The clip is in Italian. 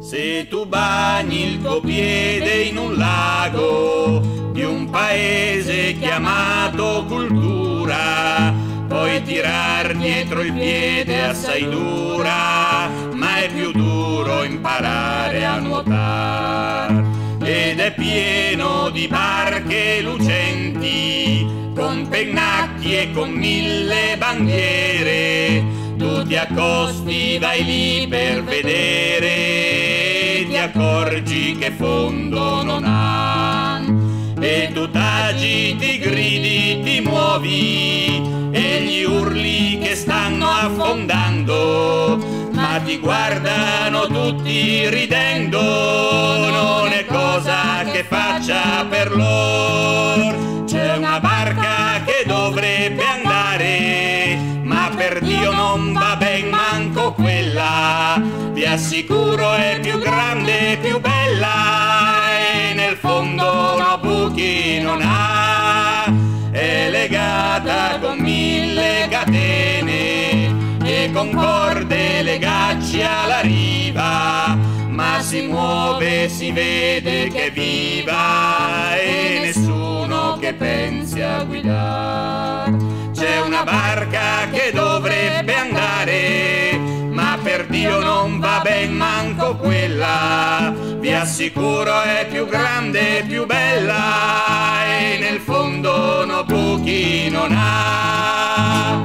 Se tu bagni il tuo piede in un lago di un paese chiamato cultura, puoi tirar dietro il piede assai dura, ma è più duro imparare a nuotare. Ed è pieno di barche lucenti, con pennacchi e con 1000 bandiere. Tu ti accosti, vai lì per vedere, ti accorgi che fondo non ha. E tu t'agiti, gridi, ti muovi, e gli urli che stanno affondando, ma ti guardano tutti ridendo. Non è cosa che faccia per loro. C'è una barca che dovrebbe andare, ma per Dio non va ben manco quella. Vi assicuro è più grande e più bella, e nel fondo no buchi non ha. È legata con 1000 catene e con corde legacci alla riva, ma si muove, si vede che è viva, e nessuno che pensi a guidare. C'è una barca che dovrebbe andare, ma per Dio non va ben manco quella. Vi assicuro è più grande e più bella, e nel fondo no buchi non ha.